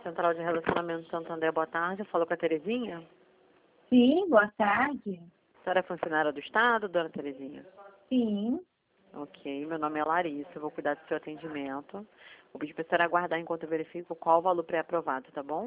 Central de Relacionamento Santander, boa tarde. Falou com a Terezinha? Sim, boa tarde. A senhora é funcionária do Estado, dona Terezinha? Sim. Ok, meu nome é Larissa, eu vou cuidar do seu atendimento. Vou pedir para a senhora aguardar enquanto eu verifico qual o valor pré-aprovado, tá bom?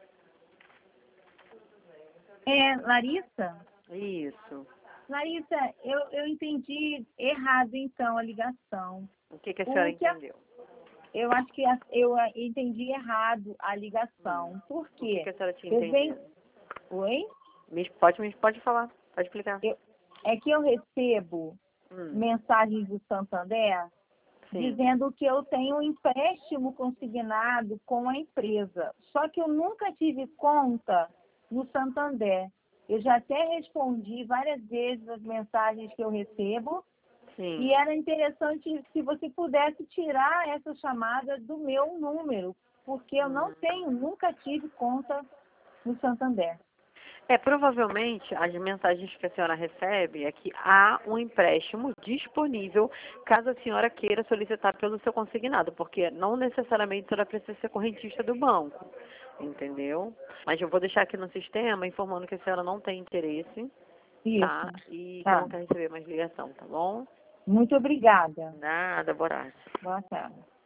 Larissa? Isso. Larissa, eu entendi errado, então, a ligação. O que a senhora O que entendeu? eu acho que eu entendi errado a ligação. Por O que quê? a senhora tinha Eu venho... entendido? Oi? Pode falar, pode explicar. É que eu recebo mensagens do Santander Sim. dizendo que eu tenho um empréstimo consignado com a empresa. Só que eu nunca tive conta no Santander. Eu já até respondi várias vezes as mensagens que eu recebo Sim. e era interessante se você pudesse tirar essa chamada do meu número, porque eu não tenho, nunca tive conta no Santander. Provavelmente, as mensagens que a senhora recebe é que há um empréstimo disponível caso a senhora queira solicitar pelo seu consignado, porque não necessariamente a senhora precisa ser correntista do banco, entendeu? Mas eu vou deixar aqui no sistema informando que a senhora não tem interesse, tá? Isso. E que Tá. não quer receber mais ligação, tá bom? Muito obrigada. Nada, boa tarde. Boa tarde.